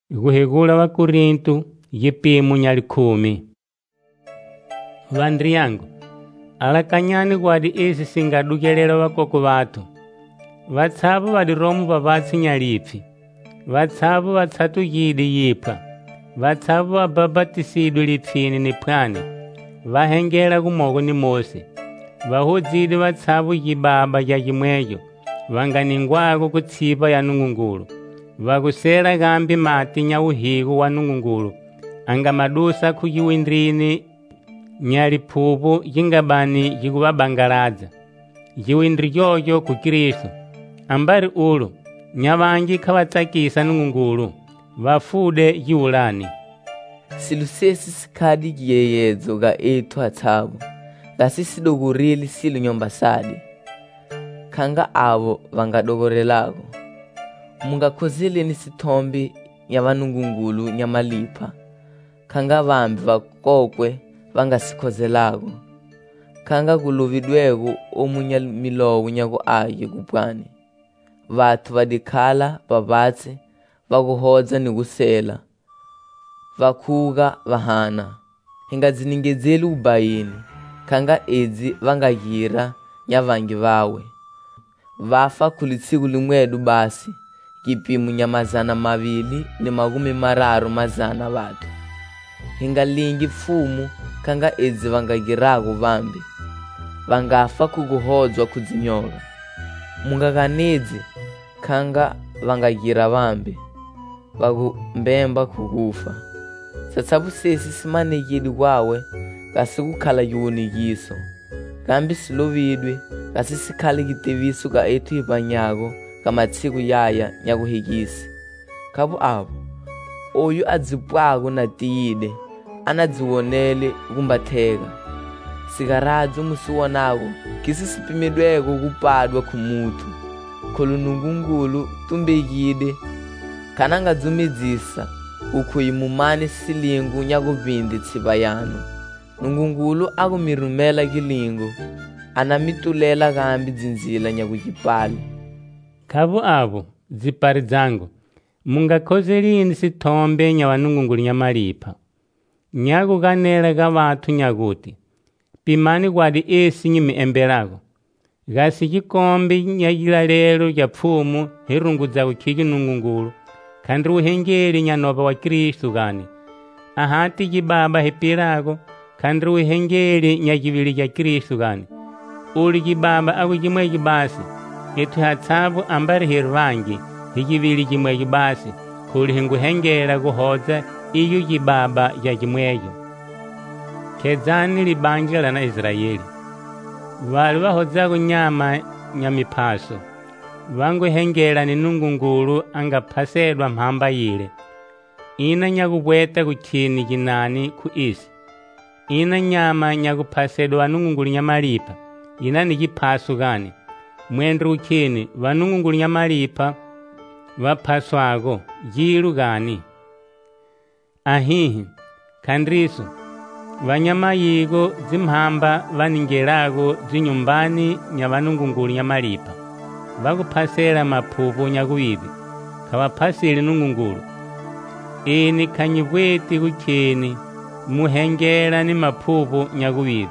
Guhegula wa Korinto yipimo nyali 10. Vandri yangu, alakanyani gwadi esi singadukelela wakoko watu. Vatsavu wadi romu wavatsi nyalipfi. Vatsavu vatsatu yidi yipwa. Vatsavu wababatisidu lipfini ni pwani. Vahengela kumogo ni Mose. Vahuzidi vatsavu yibaba ya yimweyo. Vanganingwago kutsipa ya Nungungulu. Vagusela gambi mati nya uhigu wa Nungungulu. Anga madusa kuyiwindrini nyali pubu yingabani yikubabangalaza. Yiwindri yoyo ku Kristo. Ambari ulu nyavangi kawatsakisa Nungungulu. Vafude yiulani. Silusesi sikadi giyeyezo ga etu hatsabu. Gasisi dogoreli silu nyomba sadi. Kanga avo vangadogorelago. Mungakozele ni sitombi nyava Nungungulu nyamalipa. Kanga vambi vakokwe vangasikozelago. Kanga guluvidwego omunya milowu nyago aye kupwani. Vatu vadikala vavatse vakuhodza ni kusela. Vakuga vahana. Hinga ziningezeli ubayini. Kanga edzi vangayira nyavangi vawe. Vafa kulitsiku limwedu basi. Kipimu nyamazana mavili ni magumi mararu mazana vatu. Hinga lingi fumu kanga edzi vangagirago vambi. Vangafa kuguhodzwa kuzinyoga. Mungaganedzi kanga vangagira vambi. Vagumbemba kugufa. Satsabu sesi simane yedi wawe gasikukhala yuunigiso. Gambi silovidwe gasisikhala giteviso ga etu ibanyago kamatsiku yaya nyakuhigisi. Kabu abo oyu adzipwago na tiyide anadziwonele kumbatheka. Sigaradzo musiwonago kisisipimidwego kupadwa kumutu. Kholu Nungungulu tumbegide kananga dzumedzisa ukhuyimumane silingu nyakuvindi tsiba yanu. Nungungulu akumirumela kilingo anamitulela gambi dzinzila nyakujipali. Kabu abo zipari zangu mungakozelini sitombe nyawa Nungungulu nyamalipa. Nyakuganela ga vatu nyaguti pimani gwadi esi nyimi embelago. Gasi kikombi nyayilalelo ya pfumu herunguza ukiki Nungungulu kandi uhengeli nyanoba wa Kristu gani. Ahati jibaba hepilago kandi uhengeli nyakivili ya Kristu gani. Uli jibaba aku jimwe basi etu hatsabu ambari hirvangi hijivili jimwe basi kuli hinguhengela kuhodza iyo jibaba ya jimweyo. Kezani libangila na Israeli. Vali vahodza kunyama nyamipaso. Vangu hengela ni Nungungulu anga pasedwa mhamba yile. Ina nyakubweta kuchini jinani ku isi. Ina nyama nyakupasedwa Nungungulu nyamalipa. Ina ni jipasu gani. Mwendru uchini va Nungungulu nyamalipa vapaswago jilu gani. Ahihi kandrisu vanyama yigo zimhamba vaningelago zinyumbani nyava Nungungulu nyamalipa. Vakupasela mapupu nyakuvivi kawapasile Nungungulu. Ini kanyibweti kuchini muhengela ni mapupu nyakuvivi.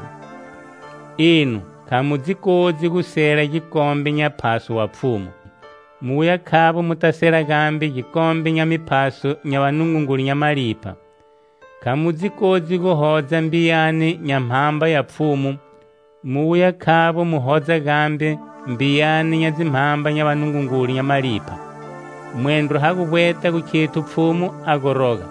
Inu kamuzikozi kusela jikombe nyapasu wa pfumu. Muya kabo mutasela gambi jikombe nyamipasu nyawa Nungungulu nyamalipa. Kamuzikozi kuhodza mbiyani nyamhamba ya pfumu. Muya kabo muhodza gambi mbiyani nyazimhamba nyawa Nungungulu nyamalipa. Mwendru hakubweta kuchitu pfumu agoroga.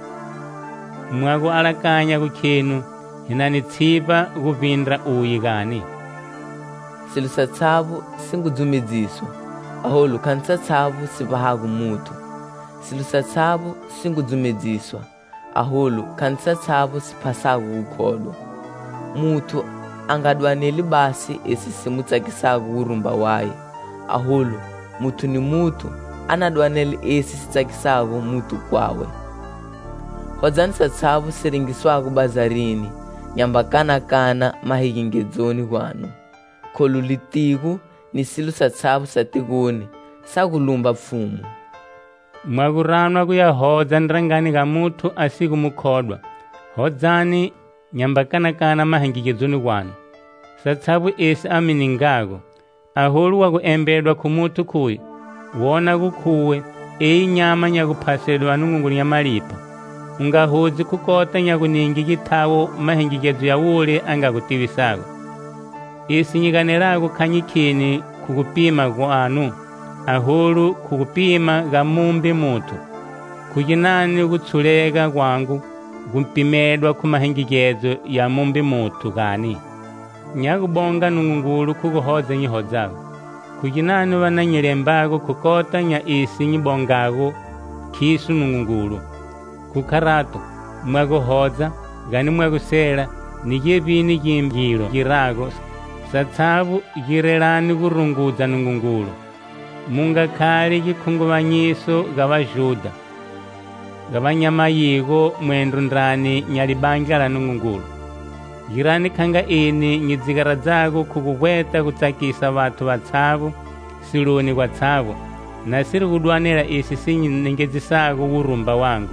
Mwagu alakanya kuchinu hinani tsipa kuvindra uyi gani. Silusa tsabu singudzumedziswa. Aholu kansa tsabu sibahagu mutu. Silusa tsabu singudzumedziswa. Aholu kansa tsabu sipasagu ukhodo. Mutu angadwaneli basi esi simutsakisagu urumba waye. Aholu mutu ni mutu anadwaneli esi sitsakisagu mutu kwawe. Hodzanisa tsabu siringiswagu bazarini nyambakana mahigingedzoni gwanu. Kholu litiku ni silusa tsabu satigoni sakulumba pfumu. mwakuranwa kuyahodza ndirangani ka muthu asiku mukhodwa. Hodzani nyambakanakana mahengekedzoni kwanu. Satsavu esi aminingako. Ahulu wakuembedwa kumuthu kuyi. Wona kukhuwe eyi nyama nyakuphasedwa nungungulu nyamalipa. Ungahudzi kukota nyakuningi kithawo mahengekedzo ya wule angakutiwisako. Isi nyikanelako khanyikhini kukupima kwanu. Ahulu kukupima kamumbi muthu. Kukinani kutsuleka kwangu kumpimedwa kumahengekedzo ya mumbi muthu kani. Nyakubonga nungungulu kukuhodza nyihodzako. Kukinani vananyelembako kukota nya isi nyibongako khisu nungungulu. Kukharato mwakuhodza gani mwakusela nikepini kimbilo kirako. Satsavu kirelani kurungudza nungungulu. Mungakhali kikhunguvanyiso gavajuda gavanyamayiko mwendo ndrani nyalibanja la nungungulu. Girani khanga ini nyizikara zako kukukweta kutsakisa vathu vatsavu siloni kwa tsavu. Na siri kudwanela isi sinyinengedzisako urumba wangu.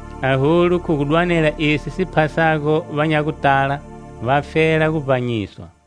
Ahulu kukudwanela isi siphasako vanyakutala vafela kupanyiswa.